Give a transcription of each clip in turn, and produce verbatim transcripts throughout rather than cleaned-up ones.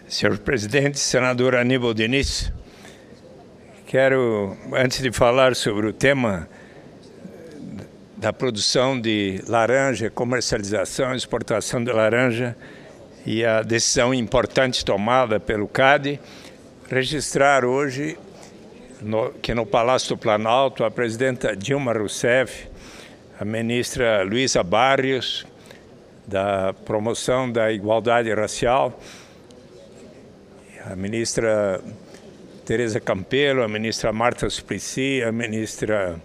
Senhor Presidente, senador Aníbal Diniz, quero, antes de falar sobre o tema da produção de laranja, comercialização e exportação de laranja e a decisão importante tomada pelo C A D, registrar hoje no, que no Palácio do Planalto a presidenta Dilma Rousseff, a ministra Luísa Barrios, da promoção da igualdade racial, a ministra Tereza Campelo, a ministra Marta Suplicy, a ministra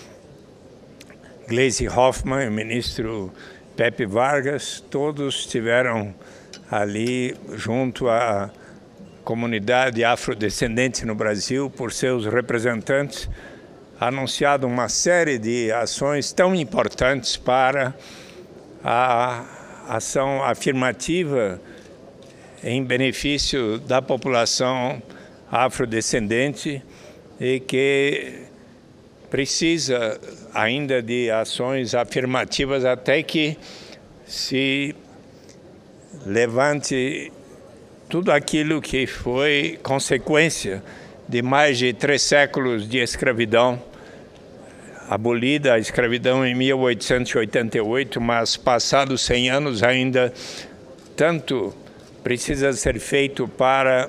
Gleisi Hoffmann, o ministro Pepe Vargas, todos estiveram ali junto à comunidade afrodescendente no Brasil, por seus representantes, anunciado uma série de ações tão importantes para a ação afirmativa em benefício da população afrodescendente e que precisa ainda de ações afirmativas até que se levante tudo aquilo que foi consequência de mais de três séculos de escravidão, abolida a escravidão em mil oitocentos e oitenta e oito, mas passados cem anos ainda tanto precisa ser feito para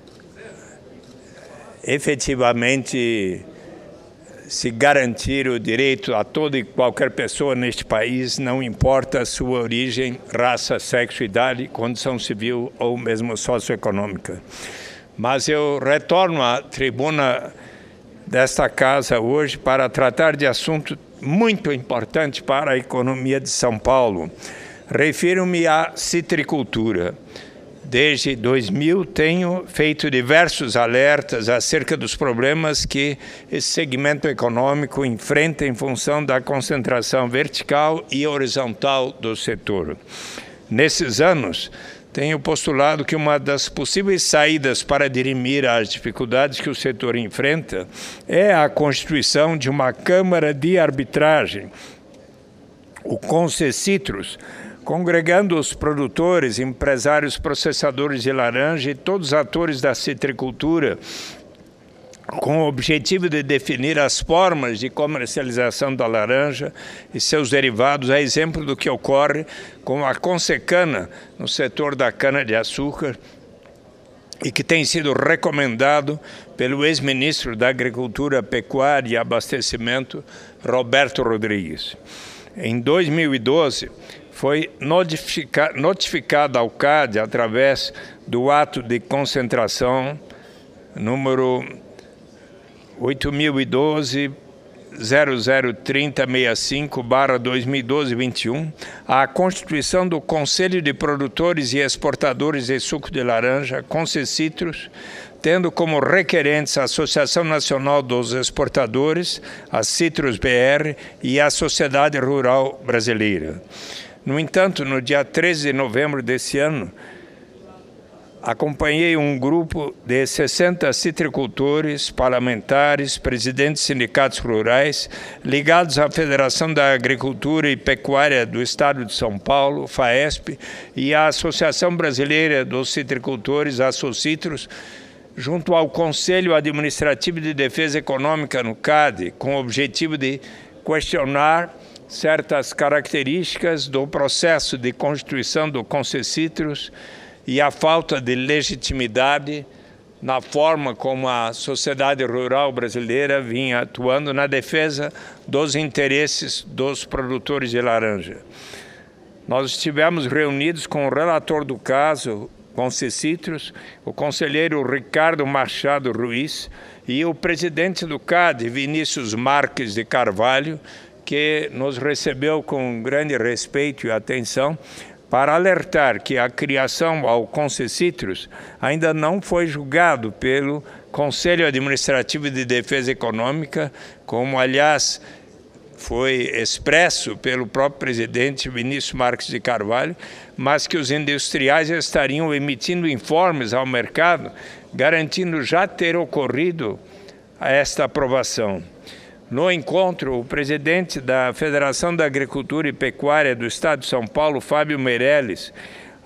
efetivamente se garantir o direito a toda e qualquer pessoa neste país, não importa a sua origem, raça, sexo, idade, condição civil ou mesmo socioeconômica. Mas eu retorno à tribuna desta casa hoje para tratar de assunto muito importante para a economia de São Paulo. Refiro-me à citricultura. Desde dois mil tenho feito diversos alertas acerca dos problemas que esse segmento econômico enfrenta em função da concentração vertical e horizontal do setor. Nesses anos, tenho postulado que uma das possíveis saídas para dirimir as dificuldades que o setor enfrenta é a constituição de uma Câmara de Arbitragem, o Concecitrus, congregando os produtores, empresários, processadores de laranja e todos os atores da citricultura, com o objetivo de definir as formas de comercialização da laranja e seus derivados, a exemplo do que ocorre com a Consecana no setor da cana-de-açúcar e que tem sido recomendado pelo ex-ministro da Agricultura, Pecuária e Abastecimento, Roberto Rodrigues. Em dois mil e doze, foi notifica, notificada ao C A D, através do ato de concentração número oito mil e doze ponto zero zero trinta ponto sessenta e cinco barra dois mil e doze ponto vinte e um, a constituição do Conselho de Produtores e Exportadores de Suco de Laranja, Concecitrus, tendo como requerentes a Associação Nacional dos Exportadores, a Citrus B R e a Sociedade Rural Brasileira. No entanto, no dia treze de novembro desse ano, acompanhei um grupo de sessenta citricultores, parlamentares, presidentes de sindicatos rurais, ligados à Federação da Agricultura e Pecuária do Estado de São Paulo, FAESP, e à Associação Brasileira dos Citricultores, a Socitrus, junto ao Conselho Administrativo de Defesa Econômica no C A D, com o objetivo de questionar certas características do processo de constituição do Concecitrus e a falta de legitimidade na forma como a sociedade rural brasileira vinha atuando na defesa dos interesses dos produtores de laranja. Nós estivemos reunidos com o relator do caso, Concecitrus, o conselheiro Ricardo Machado Ruiz e o presidente do C A D, Vinícius Marques de Carvalho, que nos recebeu com grande respeito e atenção para alertar que a criação ao Concecitrus ainda não foi julgado pelo Conselho Administrativo de Defesa Econômica, como, aliás, foi expresso pelo próprio presidente Vinícius Marques de Carvalho, mas que os industriais estariam emitindo informes ao mercado, garantindo já ter ocorrido esta aprovação. No encontro, o presidente da Federação da Agricultura e Pecuária do Estado de São Paulo, Fábio Meirelles,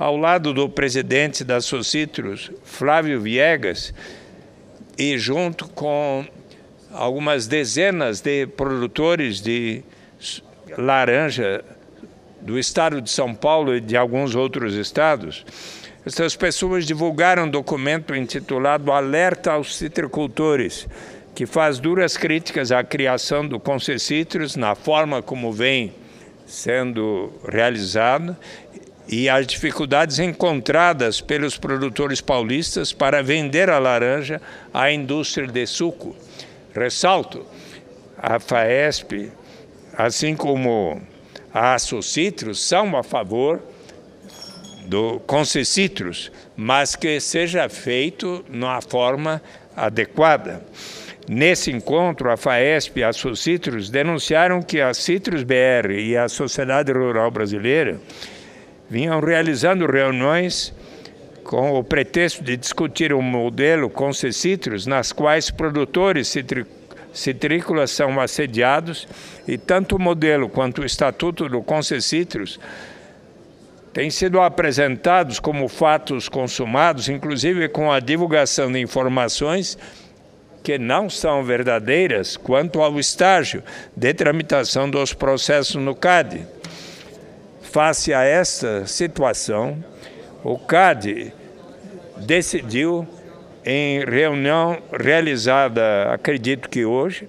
ao lado do presidente da Socitrus, Flávio Viegas, e junto com algumas dezenas de produtores de laranja do estado de São Paulo e de alguns outros estados, essas pessoas divulgaram um documento intitulado Alerta aos Citricultores, que faz duras críticas à criação do Concecitrus, na forma como vem sendo realizado, e as dificuldades encontradas pelos produtores paulistas para vender a laranja à indústria de suco. Ressalto, a FAESP, assim como a Socitrus, são a favor do Concecitrus, mas que seja feito na forma adequada. Nesse encontro, a FAESP e a Socitrus denunciaram que a Citrus B R e a Sociedade Rural Brasileira vinham realizando reuniões com o pretexto de discutir um modelo Concecitrus, nas quais produtores citrícolas citrícolas são assediados, e tanto o modelo quanto o estatuto do Concecitrus têm sido apresentados como fatos consumados, inclusive com a divulgação de informações que não são verdadeiras quanto ao estágio de tramitação dos processos no C A D. Face a esta situação, o C A D decidiu, em reunião realizada, acredito que hoje,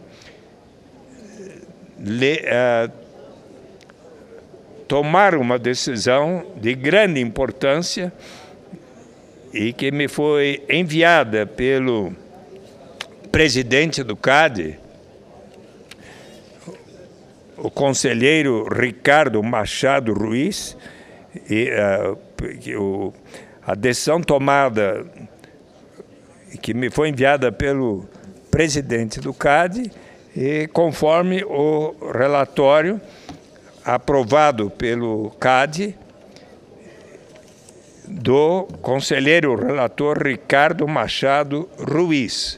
le, uh, tomar uma decisão de grande importância e que me foi enviada pelo presidente do C A D, o conselheiro Ricardo Machado Ruiz, e uh, o, a decisão tomada que me foi enviada pelo presidente do C A D, e conforme o relatório aprovado pelo C A D do conselheiro relator Ricardo Machado Ruiz.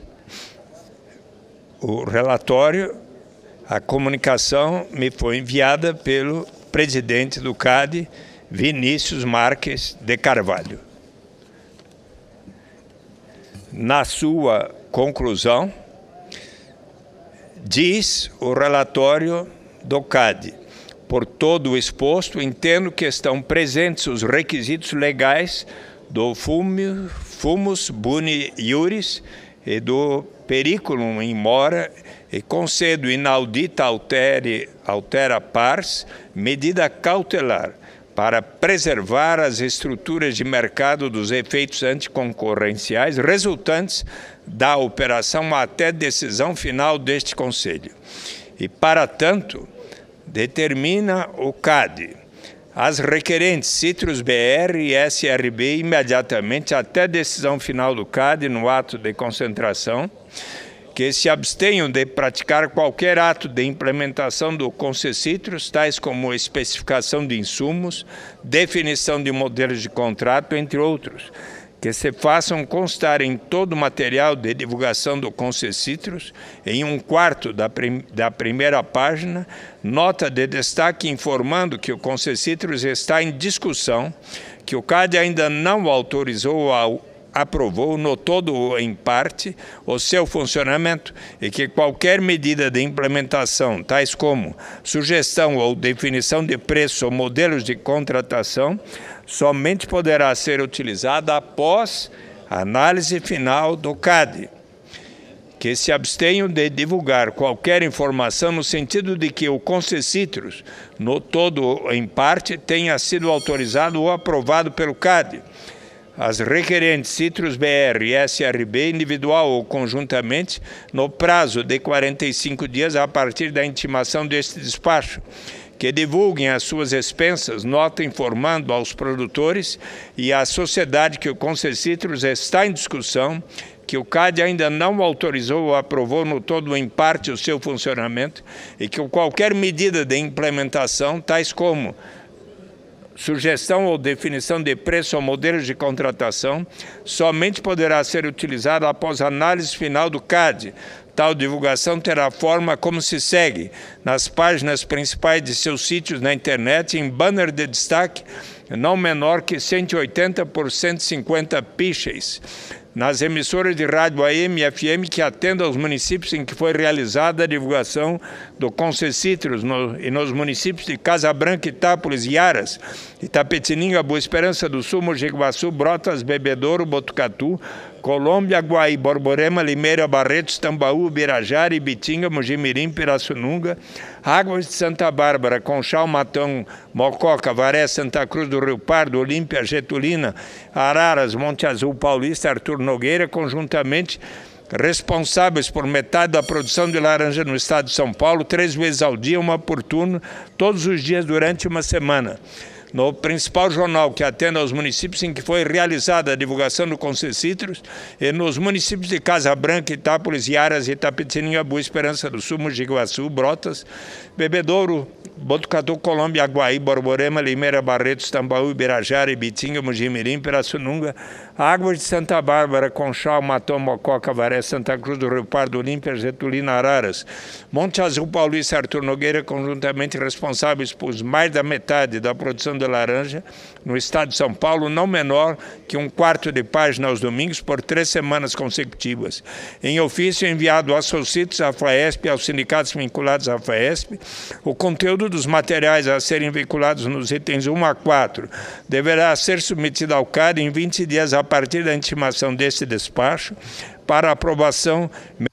O relatório, a comunicação me foi enviada pelo presidente do C A D, Vinícius Marques de Carvalho. Na sua conclusão, diz o relatório do C A D: por todo o exposto, entendo que estão presentes os requisitos legais do Fumus Boni Iuris e do Periculum in Mora, e concedo inaudita altere, altera pars, medida cautelar, para preservar as estruturas de mercado dos efeitos anticoncorrenciais resultantes da operação até decisão final deste Conselho. E, para tanto, determina o C A D as requerentes Citrus B R e S R B imediatamente até decisão final do C A D no ato de concentração, que se abstenham de praticar qualquer ato de implementação do Concecitrus, tais como especificação de insumos, definição de modelos de contrato, entre outros, que se façam constar em todo o material de divulgação do Concecitrus, em um quarto da, prim da primeira página, nota de destaque informando que o Concecitrus está em discussão, que o C A D ainda não autorizou ao aprovou, no todo ou em parte, o seu funcionamento, e que qualquer medida de implementação, tais como sugestão ou definição de preços ou modelos de contratação, somente poderá ser utilizada após a análise final do C A D. Que se abstenham de divulgar qualquer informação no sentido de que o Concecitrus, no todo ou em parte, tenha sido autorizado ou aprovado pelo C A D. As requerentes Citrus B R e S R B, individual ou conjuntamente, no prazo de quarenta e cinco dias a partir da intimação deste despacho, que divulguem às suas expensas nota informando aos produtores e à sociedade que o Concecitrus está em discussão, que o C A D ainda não autorizou ou aprovou no todo ou em parte o seu funcionamento, e que qualquer medida de implementação, tais como sugestão ou definição de preço ou modelos de contratação, somente poderá ser utilizada após a análise final do C A D. Tal divulgação terá forma como se segue: nas páginas principais de seus sítios na internet, em banner de destaque, não menor que cento e oitenta por cento e cinquenta píxeis nas emissoras de rádio A M e F M que atendem aos municípios em que foi realizada a divulgação do Concessitros no, e nos municípios de Casa Branca, Itápolis, Iaras, Itapetininga, Boa Esperança do Sul, Mogi Guaçu, Brotas, Bebedouro, Botucatu, Colômbia, Guaí, Borborema, Limeira, Barretos, Tambaú, Birajara, Ibitinga, Mojimirim, Pirassununga, Águas de Santa Bárbara, Conchal, Matão, Mococa, Varé, Santa Cruz do Rio Pardo, Olímpia, Getulina, Araras, Monte Azul, Paulista, Arthur Nogueira, conjuntamente responsáveis por metade da produção de laranja no estado de São Paulo, três vezes ao dia, uma por turno, todos os dias durante uma semana. No principal jornal que atende aos municípios em que foi realizada a divulgação do Concessitros e nos municípios de Casa Branca, Itápolis, Iaras, Itapetininga, Boa Esperança do Sul, Mogi Guaçu, Brotas, Bebedouro, Botucatu, Colômbia, Guaí, Borborema, Limeira, Barretos, Tambaú, Ibirajara, Ibitinga, Mojimirim, Pirassununga, Águas de Santa Bárbara, Conchal, Matão, Mococa, Varé, Santa Cruz do Rio Pardo, Olímpia, Getulina, Araras, Monte Azul, Paulista, Arthur Nogueira, conjuntamente responsáveis por mais da metade da produção de laranja no estado de São Paulo, não menor que um quarto de página aos domingos por três semanas consecutivas. Em ofício enviado aos socitos, à FAESP e aos sindicatos vinculados à FAESP, o conteúdo dos materiais a serem veiculados nos itens um a quatro deverá ser submetido ao C A D em vinte dias a partir da intimação deste despacho para aprovação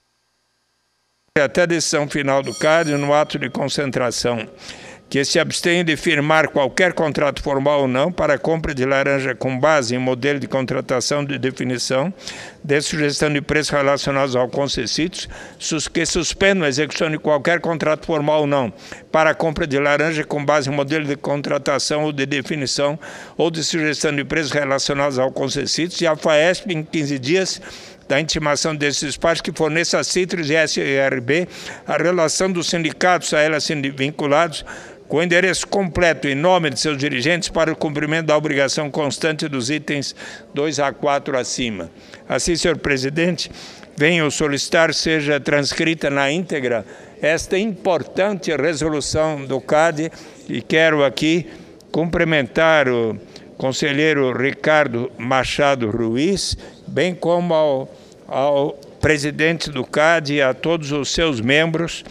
até a decisão final do C A D no ato de concentração, que se abstém de firmar qualquer contrato formal ou não para a compra de laranja com base em modelo de contratação de definição de sugestão de preços relacionados ao Concessitros, que suspendam a execução de qualquer contrato formal ou não para a compra de laranja com base em modelo de contratação ou de definição ou de sugestão de preços relacionados ao Concessitros, e a FAESP em quinze dias da intimação desses despachos que forneça a Citrus e a S R B a relação dos sindicatos a elas vinculados com o endereço completo e nome de seus dirigentes para o cumprimento da obrigação constante dos itens dois a quatro acima. Assim, senhor presidente, venho solicitar seja transcrita na íntegra esta importante resolução do C A D e quero aqui cumprimentar o conselheiro Ricardo Machado Ruiz, bem como ao, ao presidente do C A D e a todos os seus membros,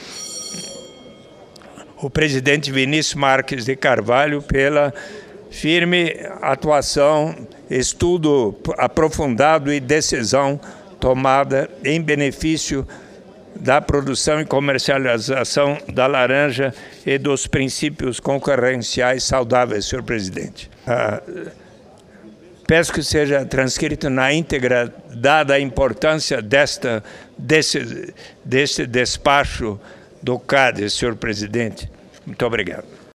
o presidente Vinícius Marques de Carvalho, pela firme atuação, estudo aprofundado e decisão tomada em benefício da produção e comercialização da laranja e dos princípios concorrenciais saudáveis, senhor presidente. Ah, peço que seja transcrito na íntegra, dada a importância desta, desse, desse despacho do C A D, senhor presidente. Muito obrigado.